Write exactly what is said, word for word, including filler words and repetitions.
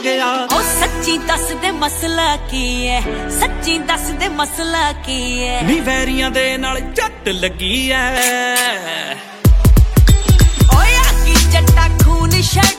ਗਿਆ ਉਹ ਸੱਚੀ ਦੱਸ ਦੇ ਮਸਲਾ ਕੀ ਐ, ਸੱਚੀ ਦੱਸ ਦੇ ਮਸਲਾ ਕੀ ਐ। ਨੀ ਵੈਰੀਆਂ ਦੇ ਨਾਲ ਝੱਟ ਲੱਗੀ ਐ ਓਏ ਆ ਕੀ ਜੱਟਾ ਖੂਨ